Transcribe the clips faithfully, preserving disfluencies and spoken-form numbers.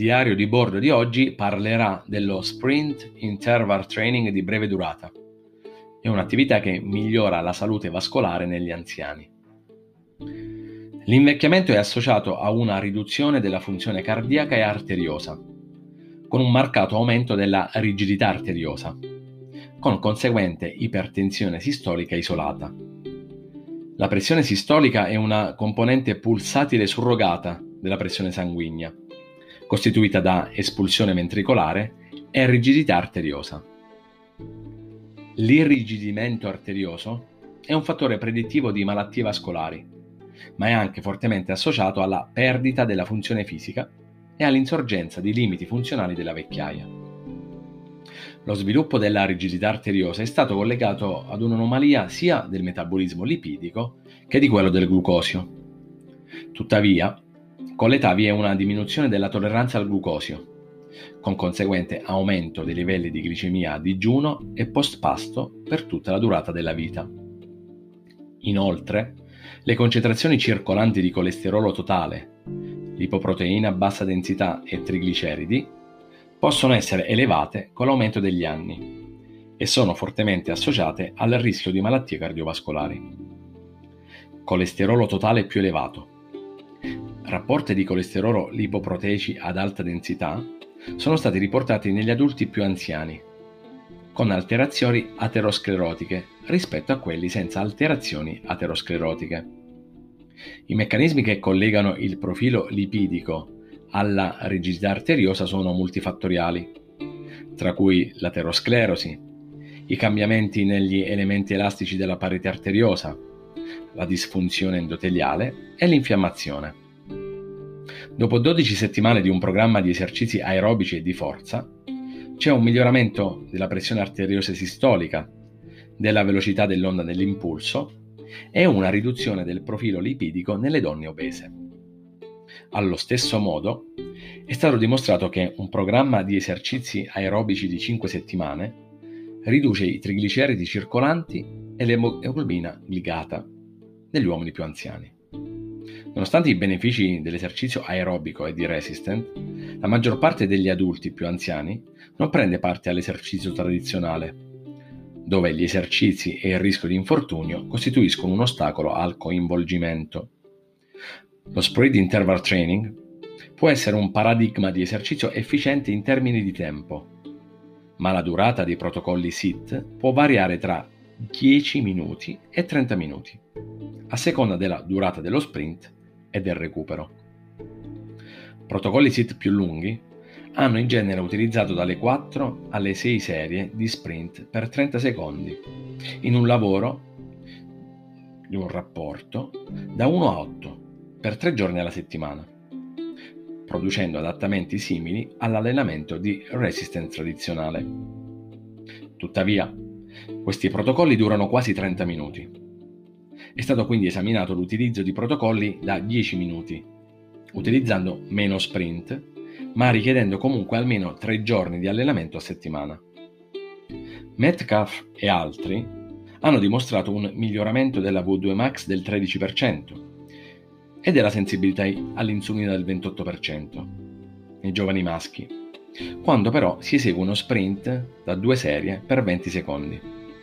diario di bordo di oggi parlerà dello Sprint Interval Training di breve durata. È un'attività che migliora la salute vascolare negli anziani. L'invecchiamento è associato a una riduzione della funzione cardiaca e arteriosa, con un marcato aumento della rigidità arteriosa, con conseguente ipertensione sistolica isolata. La pressione sistolica è una componente pulsatile surrogata della pressione sanguigna, costituita da espulsione ventricolare e rigidità arteriosa. L'irrigidimento arterioso è un fattore predittivo di malattie vascolari, ma è anche fortemente associato alla perdita della funzione fisica e all'insorgenza di limiti funzionali della vecchiaia. Lo sviluppo della rigidità arteriosa è stato collegato ad un'anomalia sia del metabolismo lipidico che di quello del glucosio. Tuttavia, con l'età vi è una diminuzione della tolleranza al glucosio, con conseguente aumento dei livelli di glicemia a digiuno e post-pasto per tutta la durata della vita. Inoltre, le concentrazioni circolanti di colesterolo totale, lipoproteina a bassa densità e trigliceridi possono essere elevate con l'aumento degli anni e sono fortemente associate al rischio di malattie cardiovascolari. Colesterolo totale più elevato. Rapporti di colesterolo lipoproteici ad alta densità sono stati riportati negli adulti più anziani, con alterazioni aterosclerotiche rispetto a quelli senza alterazioni aterosclerotiche. I meccanismi che collegano il profilo lipidico alla rigidità arteriosa sono multifattoriali, tra cui l'aterosclerosi, i cambiamenti negli elementi elastici della parete arteriosa, la disfunzione endoteliale e l'infiammazione. Dopo dodici settimane di un programma di esercizi aerobici e di forza, c'è un miglioramento della pressione arteriosa sistolica, della velocità dell'onda dell'impulso e una riduzione del profilo lipidico nelle donne obese. Allo stesso modo, è stato dimostrato che un programma di esercizi aerobici di cinque settimane riduce i trigliceridi circolanti e l'emoglobina glicata degli uomini più anziani. Nonostante i benefici dell'esercizio aerobico e di resistant, la maggior parte degli adulti più anziani non prende parte all'esercizio tradizionale, dove gli esercizi e il rischio di infortunio costituiscono un ostacolo al coinvolgimento. Lo Sprint Interval Training può essere un paradigma di esercizio efficiente in termini di tempo, ma la durata dei protocolli S I T può variare tra dieci minuti e trenta minuti, a seconda della durata dello sprint e del recupero. Protocolli S I T più lunghi hanno in genere utilizzato dalle quattro alle sei serie di sprint per trenta secondi in un lavoro di un rapporto da uno a otto per tre giorni alla settimana, producendo adattamenti simili all'allenamento di resistance tradizionale. Tuttavia, questi protocolli durano quasi trenta minuti. È stato quindi esaminato l'utilizzo di protocolli da dieci minuti, utilizzando meno sprint, ma richiedendo comunque almeno tre giorni di allenamento a settimana. Metcalf e altri hanno dimostrato un miglioramento della V due max del tredici per cento e della sensibilità all'insulina del ventotto per cento nei giovani maschi, quando però si esegue uno sprint da due serie per venti secondi.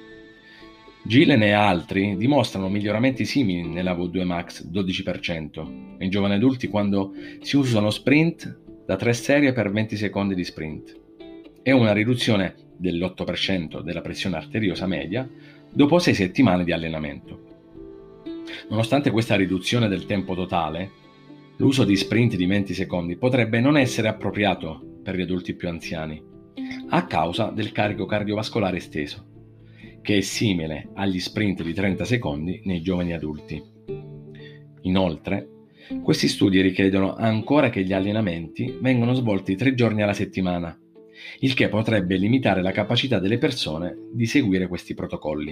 Gillen e altri dimostrano miglioramenti simili nella V due max dodici per cento nei giovani adulti quando si usano sprint da tre serie per venti secondi di sprint e una riduzione dell'otto per cento della pressione arteriosa media dopo sei settimane di allenamento. Nonostante questa riduzione del tempo totale, l'uso di sprint di venti secondi potrebbe non essere appropriato per gli adulti più anziani, a causa del carico cardiovascolare esteso, che è simile agli sprint di trenta secondi nei giovani adulti. Inoltre, questi studi richiedono ancora che gli allenamenti vengano svolti tre giorni alla settimana, il che potrebbe limitare la capacità delle persone di seguire questi protocolli.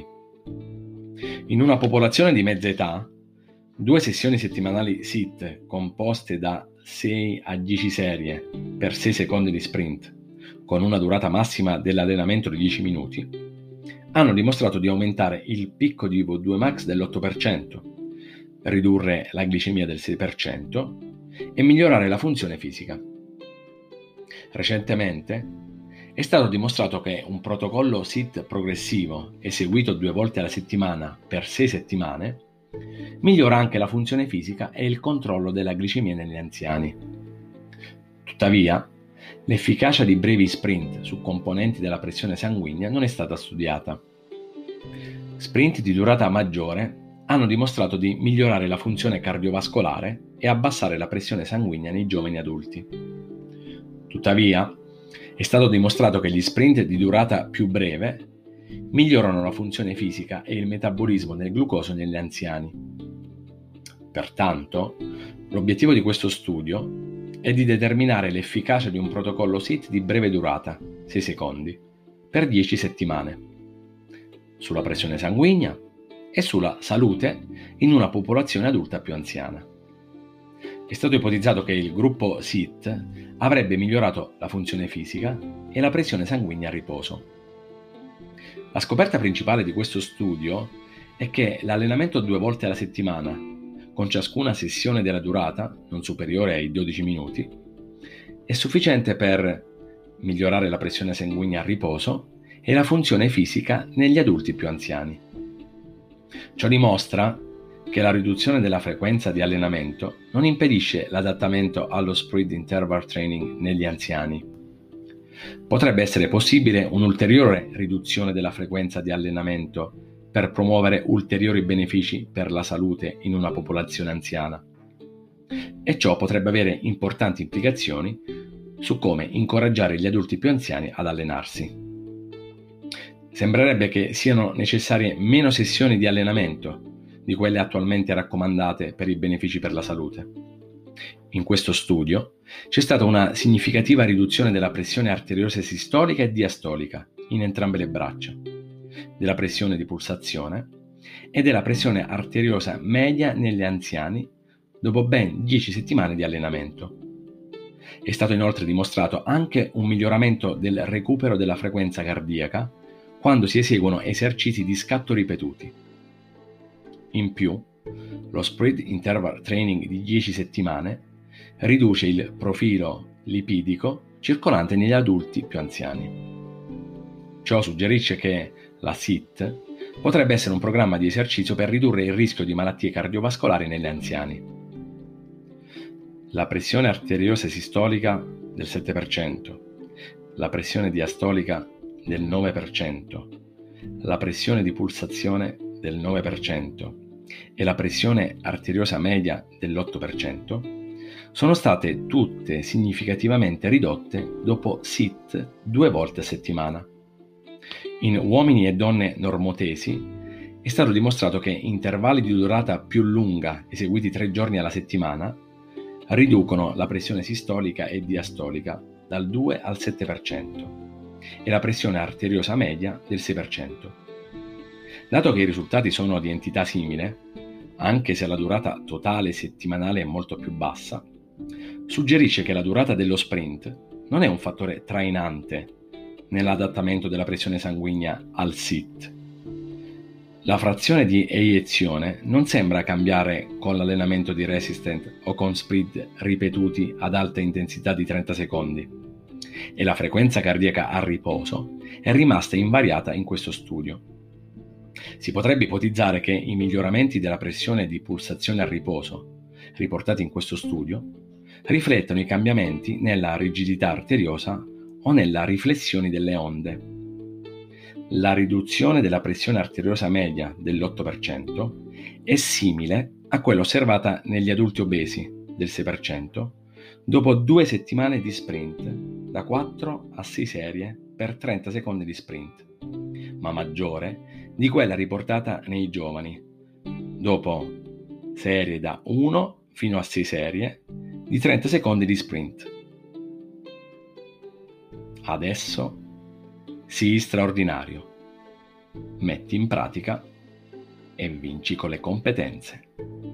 In una popolazione di mezza età, due sessioni settimanali S I T composte da sei a dieci serie per sei secondi di sprint, con una durata massima dell'allenamento di dieci minuti, hanno dimostrato di aumentare il picco di V due max dell'otto per cento, ridurre la glicemia del sei per cento e migliorare la funzione fisica. Recentemente è stato dimostrato che un protocollo S I T progressivo eseguito due volte alla settimana per sei settimane migliora anche la funzione fisica e il controllo della glicemia negli anziani. Tuttavia, l'efficacia di brevi sprint su componenti della pressione sanguigna non è stata studiata. Sprint di durata maggiore hanno dimostrato di migliorare la funzione cardiovascolare e abbassare la pressione sanguigna nei giovani adulti. Tuttavia, è stato dimostrato che gli sprint di durata più breve migliorano la funzione fisica e il metabolismo del glucosio negli anziani. Pertanto, l'obiettivo di questo studio è di determinare l'efficacia di un protocollo S I T di breve durata, sei secondi, per dieci settimane, sulla pressione sanguigna e sulla salute in una popolazione adulta più anziana. È stato ipotizzato che il gruppo S I T avrebbe migliorato la funzione fisica e la pressione sanguigna a riposo. La scoperta principale di questo studio è che l'allenamento due volte alla settimana, con ciascuna sessione della durata non superiore ai dodici minuti, è sufficiente per migliorare la pressione sanguigna a riposo e la funzione fisica negli adulti più anziani. Ciò dimostra che la riduzione della frequenza di allenamento non impedisce l'adattamento allo sprint interval training negli anziani. Potrebbe essere possibile un'ulteriore riduzione della frequenza di allenamento per promuovere ulteriori benefici per la salute in una popolazione anziana. E ciò potrebbe avere importanti implicazioni su come incoraggiare gli adulti più anziani ad allenarsi. Sembrerebbe che siano necessarie meno sessioni di allenamento di quelle attualmente raccomandate per i benefici per la salute. In questo studio c'è stata una significativa riduzione della pressione arteriosa sistolica e diastolica in entrambe le braccia, della pressione di pulsazione e della pressione arteriosa media negli anziani dopo ben dieci settimane di allenamento. È stato inoltre dimostrato anche un miglioramento del recupero della frequenza cardiaca quando si eseguono esercizi di scatto ripetuti. In più, lo sprint interval training di dieci settimane riduce il profilo lipidico circolante negli adulti più anziani. Ciò suggerisce che la S I T potrebbe essere un programma di esercizio per ridurre il rischio di malattie cardiovascolari negli anziani. La pressione arteriosa sistolica del sette per cento, la pressione diastolica del nove per cento, la pressione di pulsazione del nove per cento e la pressione arteriosa media dell'otto per cento sono state tutte significativamente ridotte dopo S I T due volte a settimana. In uomini e donne normotesi è stato dimostrato che intervalli di durata più lunga eseguiti tre giorni alla settimana riducono la pressione sistolica e diastolica dal due al sette per cento e la pressione arteriosa media del sei per cento. Dato che i risultati sono di entità simile, anche se la durata totale settimanale è molto più bassa, suggerisce che la durata dello sprint non è un fattore trainante nell'adattamento della pressione sanguigna al S I T. La frazione di eiezione non sembra cambiare con l'allenamento di resistant o con sprint ripetuti ad alta intensità di trenta secondi e la frequenza cardiaca a riposo è rimasta invariata in questo studio. Si potrebbe ipotizzare che i miglioramenti della pressione di pulsazione a riposo riportati in questo studio riflettono i cambiamenti nella rigidità arteriosa o nella riflessione delle onde. La riduzione della pressione arteriosa media dell'otto per cento è simile a quella osservata negli adulti obesi del sei per cento dopo due settimane di sprint da quattro a sei serie per trenta secondi di sprint, ma maggiore di quella riportata nei giovani dopo serie da uno fino a sei serie di trenta secondi di sprint. Adesso sii straordinario, metti in pratica e vinci con le competenze.